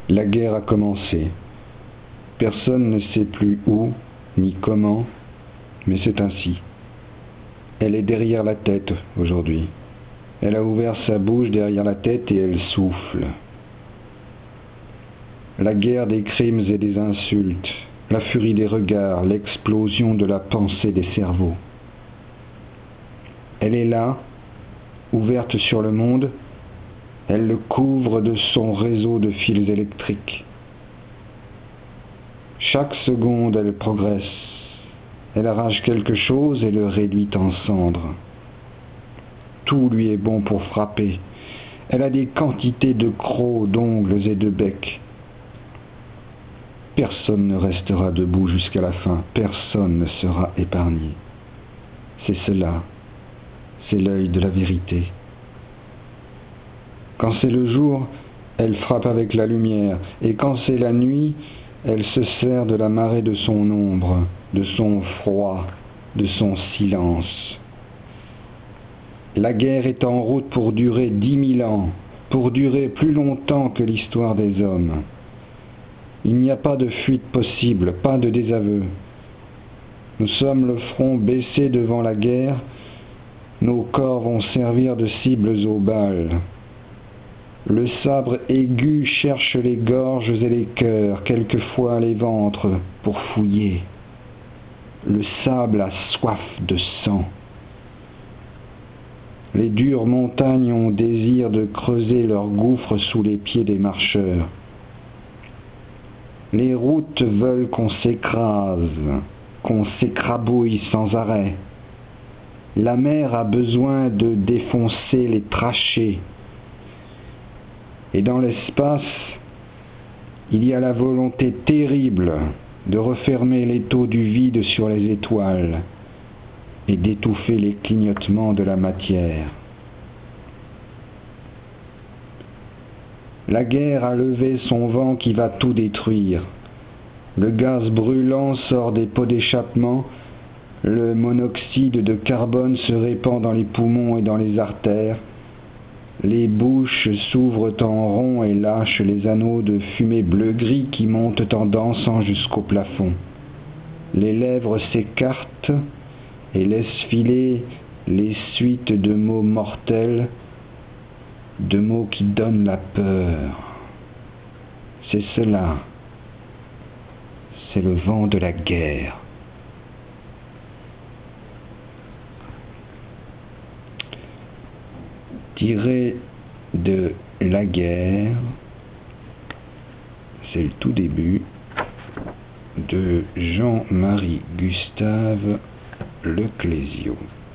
La guerre a commencé. Personne ne sait plus où, ni comment, mais c'est ainsi. Elle est derrière la tête aujourd'hui. Elle a ouvert sa bouche derrière la tête et elle souffle. La guerre des crimes et des insultes, la furie des regards, l'explosion de la pensée des cerveaux. Elle est là, ouverte sur le monde, elle le couvre de son réseau de fils électriques. Chaque seconde, elle progresse. Elle arrache quelque chose et le réduit en cendres. Tout lui est bon pour frapper. Elle a des quantités de crocs, d'ongles et de becs. Personne ne restera debout jusqu'à la fin. Personne ne sera épargné. C'est cela. C'est l'œil de la vérité. Quand c'est le jour, elle frappe avec la lumière, et quand c'est la nuit, elle se sert de la marée de son ombre, de son froid, de son silence. La guerre est en route pour durer 10 000 ans, pour durer plus longtemps que l'histoire des hommes. Il n'y a pas de fuite possible, pas de désaveu. Nous sommes le front baissé devant la guerre, nos corps vont servir de cibles aux balles. Le sabre aigu cherche les gorges et les cœurs, quelquefois les ventres, pour fouiller. Le sable a soif de sang. Les dures montagnes ont désir de creuser leurs gouffres sous les pieds des marcheurs. Les routes veulent qu'on s'écrase, qu'on s'écrabouille sans arrêt. La mer a besoin de défoncer les trachées. Et dans l'espace, il y a la volonté terrible de refermer l'étau du vide sur les étoiles et d'étouffer les clignotements de la matière. La guerre a levé son vent qui va tout détruire. Le gaz brûlant sort des pots d'échappement, le monoxyde de carbone se répand dans les poumons et dans les artères, les bouches s'ouvrent en rond et lâchent les anneaux de fumée bleu-gris qui montent en dansant jusqu'au plafond. Les lèvres s'écartent et laissent filer les suites de mots mortels, de mots qui donnent la peur. C'est cela. C'est le vent de la guerre. Tiré de La guerre, c'est le tout début de Jean-Marie Gustave Leclésio.